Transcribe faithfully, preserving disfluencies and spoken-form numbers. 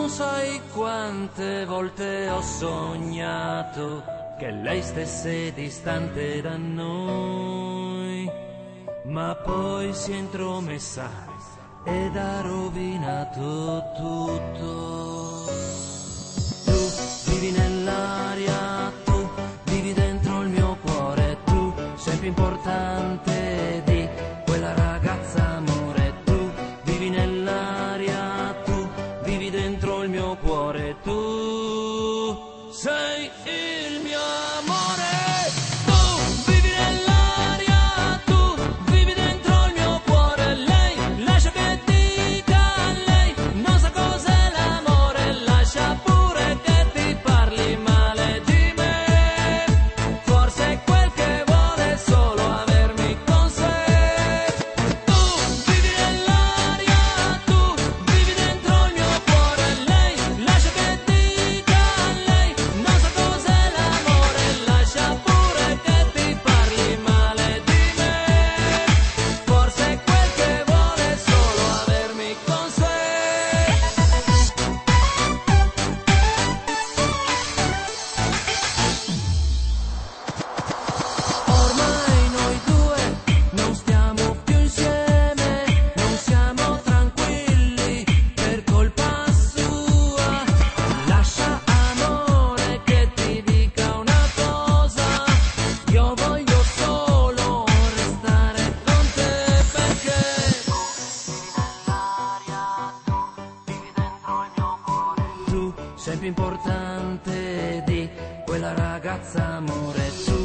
sai quante volte ho sognato che lei stesse distante da noi, ma poi si è intromessa ed ha rovinato tutto. Tu vivi nell'aria, tu vivi dentro il mio cuore, tu sei più importante di quella ragazza, amore. Tu vivi nell'aria, tu vivi dentro il mio cuore, tu sei il mio amore. Tu vivi nell'aria, tu vivi dentro il mio cuore. Lei, lascia che dica, lei non sa cos'è l'amore. Lascia pure che ti parli male di me. Forse è quel che vuole solo avermi con sé. Tu vivi nell'aria, tu vivi dentro il mio cuore. Lei, lascia che dica, lei non sa cos'è l'amore. Lascia pure che ti parli male di me. Forse è quel che vuole solo avermi con sé. Ormai noi due non stiamo più insieme, non siamo tranquilli per colpa sua. Lascia, amore, che ti dica una cosa, io voglio solo restare con te, perché vivi dentro il mio cuore. Tu sei più importante di quella ragazza, amore. Tu